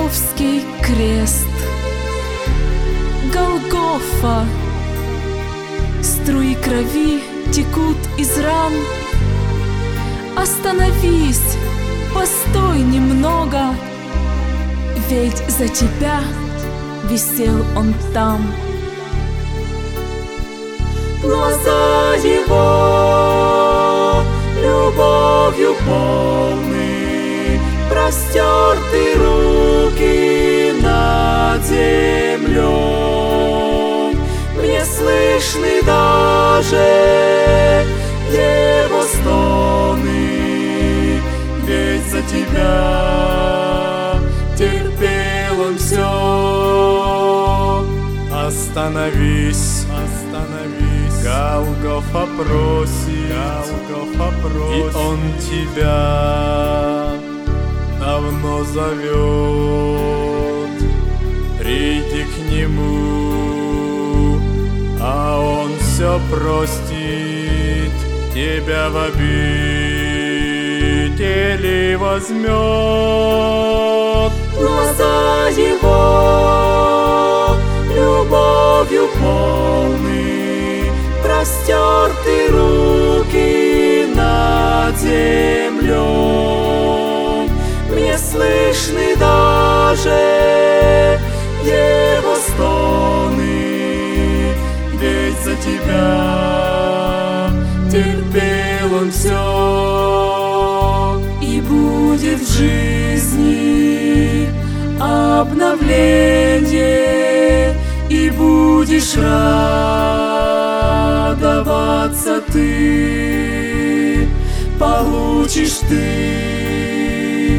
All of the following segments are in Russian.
Голгофский крест, Голгофа. Струи крови текут из ран. Остановись, постой немного, ведь за тебя висел он там. Глаза его любовью полны, простерты руки над землей. Мне слышны даже его стоны, ведь за тебя терпел он все. Остановись, остановись, Голгофа просит, и он тебя давно зовет. Приди к нему, а он все простит, тебя в обители возьмет. Глаза его любовью полны, простерты руки над землей. Мне слышны даже его стоны, ведь за тебя терпел он все. И будет в жизни обновление, и будешь радоваться ты, получишь ты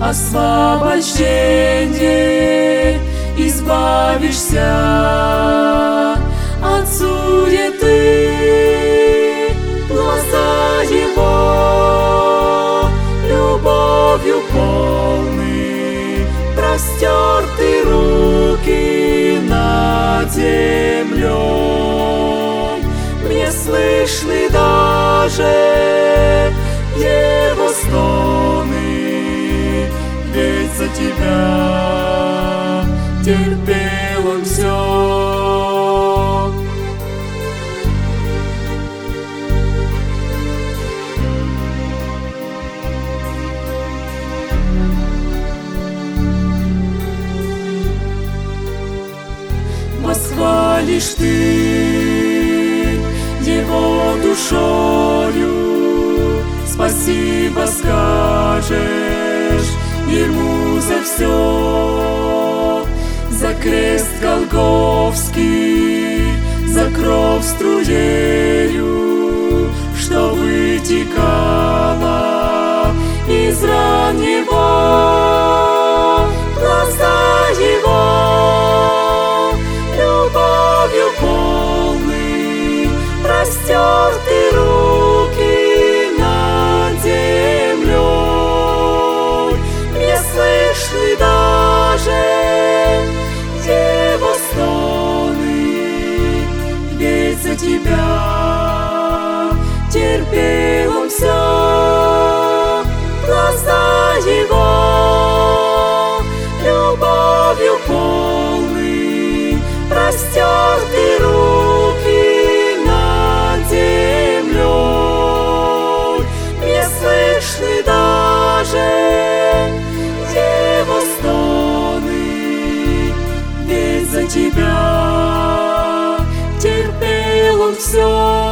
освобождение, избавишься от суеты. Глаза его любовью полны, простерты руки над землей. Мне слышны даже его стоны, ведь за тебя терпел он все. Восхвалишь ты его душою, спасибо скажешь ему за все, за крест Голгофский, за кровь струею, что вытекала из ран его. Глаза его любовью полны, простерты руки над землей. Мне слышны даже его стоны, ведь за тебя терпел он все. Глаза его любовью полны, простерты руки над землей. Мне слышны даже его стоны, ведь за тебя терпел он все.